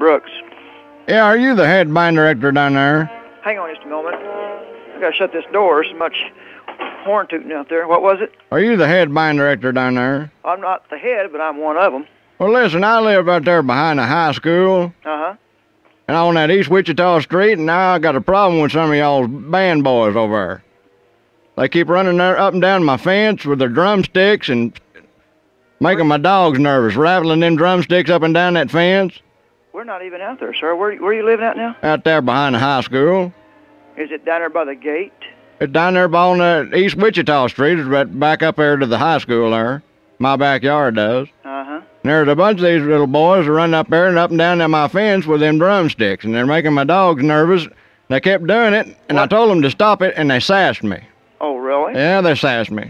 Brooks. Yeah, are you the head band director down there? Hang on just a moment. I gotta shut this door. There's so much horn tooting out there. What was it? Are you the head band director down there? I'm not the head, but I'm one of them. Well, listen, I live out there behind the high school. Uh-huh. And on that East Wichita Street, and now I got a problem with some of y'all's band boys over there. They keep running there up and down my fence with their drumsticks and making my dogs nervous, rattling them drumsticks up and down that fence. We're not even out there, sir. Where are you living at now? Out there behind the high school. Is it down there by the gate? It's down there on the East Wichita Street. It's right back up there to the high school there. My backyard does. Uh-huh. And there's a bunch of these little boys running up there and down to my fence with them drumsticks, and they're making my dogs nervous. They kept doing it, and I told them to stop it, and they sassed me. Oh, really? Yeah, they sassed me.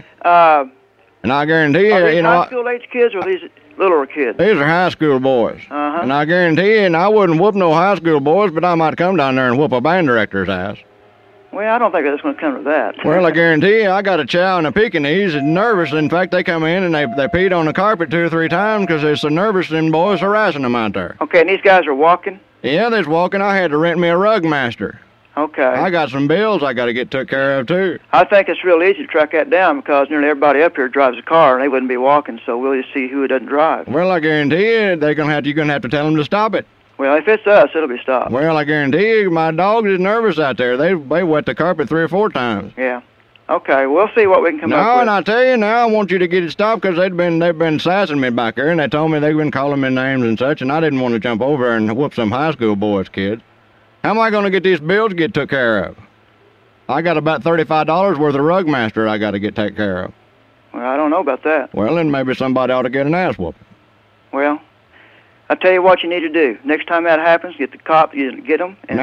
And I guarantee you, are these you know, high school age kids or these littler kids? These are high school boys. Uh-huh. And I guarantee you, and I wouldn't whoop no high school boys, but I might come down there and whoop a band director's ass. Well, I don't think it's going to come to that. Well, I guarantee you, I got a chow and a Pekingese and nervous. In fact, they come in and they peed on the carpet 2 or 3 times because they're so nervous and boys harassing them out there. Okay, and these guys are walking? Yeah, they're walking. I had to rent me a rug master. Okay. I got some bills I got to get took care of, too. I think it's real easy to track that down because nearly everybody up here drives a car, and they wouldn't be walking, so we'll just see who doesn't drive. Well, I guarantee you, you're going to have to tell them to stop it. Well, if it's us, it'll be stopped. Well, I guarantee you, my dogs is nervous out there. They wet the carpet 3 or 4 times. Yeah. Okay, we'll see what we can come up with. No, and I tell you now, I want you to get it stopped because they've been sassing me back there, and they told me they've been calling me names and such, and I didn't want to jump over and whoop some high school boys' kids. How am I going to get these bills get took care of? I got about $35 worth of rug master I got to get taken care of. Well, I don't know about that. Well, then maybe somebody ought to get an ass whooping. Well, I'll tell you what you need to do. Next time that happens, get the cops, you get them, and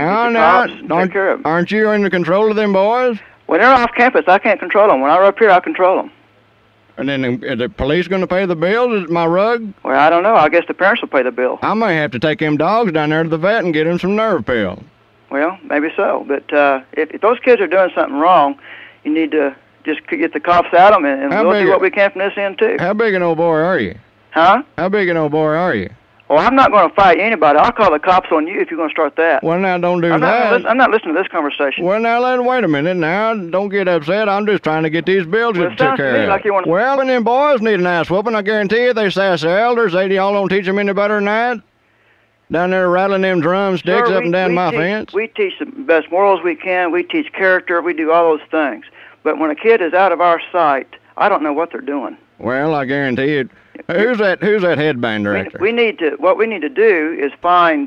take care of them. Aren't you in control of them boys? When they're off campus, I can't control them. When I'm up here, I control them. And then are the police going to pay the bills? Is my rug? Well, I don't know. I guess the parents will pay the bill. I may have to take them dogs down there to the vet and get them some nerve pills. Well, maybe so. But if those kids are doing something wrong, you need to just get the cops at them, and we'll do what we can from this end, too. How big an old boy are you? Huh? How big an old boy are you? Well, I'm not going to fight anybody. I'll call the cops on you if you're going to start that. Well, now, don't do that. I'm not listening to this conversation. Well, now, wait a minute. Now, don't get upset. I'm just trying to get these bills took care of. Like you want... Well, when them boys need an ass whooping, I guarantee you they sass their elders. Y'all don't teach them any better than that. Down there rattling them drumsticks up and down my fence. We teach the best morals we can. We teach character. We do all those things. But when a kid is out of our sight, I don't know what they're doing. Well, I guarantee you. Who's that head band director? What we need to do is find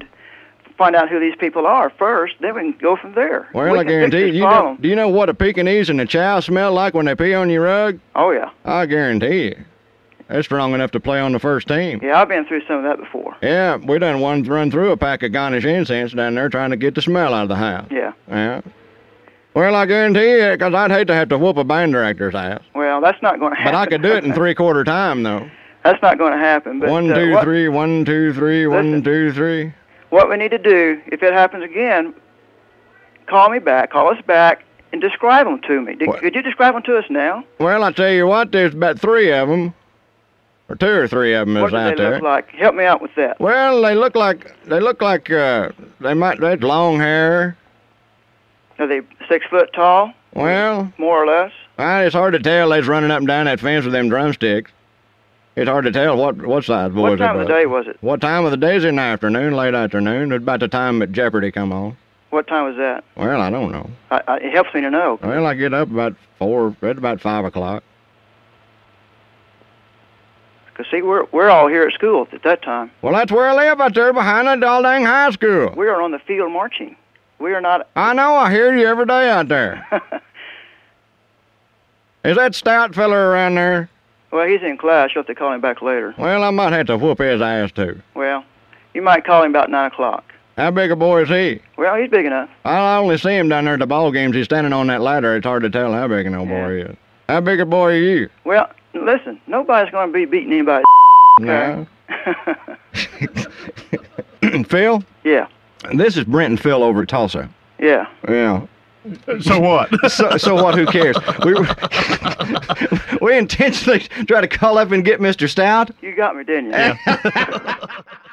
out who these people are first, then we can go from there. Well, I guarantee you. Do you know what a Pekingese and a chow smell like when they pee on your rug? Oh, yeah. I guarantee you. They're strong enough to play on the first team. Yeah, I've been through some of that before. Yeah, we done run through a pack of garnish incense down there trying to get the smell out of the house. Yeah. Yeah. Well, I guarantee you, because I'd hate to have to whoop a band director's ass. Well, that's not going to happen. But I could do it in 3/4 time, though. That's not going to happen. But, 1, 2, 3, 1, 2, 3, 1, 2, 3. What we need to do, if it happens again, call us back, and describe them to me. Could you describe them to us now? Well, I tell you what, there's about 3 of them, or 2 or 3 of them is out there. What do they look like? Help me out with that. Well, they look like they have long hair. Are they 6 foot tall? Well, more or less. It's hard to tell. They's running up and down that fence with them drumsticks. It's hard to tell what size boys. What time of the day was it? What time of the day is it? In the afternoon, late afternoon. It's about the time that Jeopardy come on. What time was that? Well, I don't know. It helps me to know. Well, I get up about 4. It's about 5 o'clock. Because, see, we're all here at school at that time. Well, that's where I live, out there behind the all dang high school. We are on the field marching. We are not... I know, I hear you every day out there. Is that stout feller around there? Well, he's in class. You'll have to call him back later. Well, I might have to whoop his ass, too. Well, you might call him about 9 o'clock. How big a boy is he? Well, he's big enough. I only see him down there at the ball games. He's standing on that ladder. It's hard to tell how big an old boy he is. How big a boy are you? Well, listen, nobody's going to be beating anybody. No. Phil? Yeah. This is Brent and Phil over at Tulsa. Yeah. Yeah. So what? So what? Who cares? We intentionally try to call up and get Mr. Stout. You got me, didn't you? Yeah.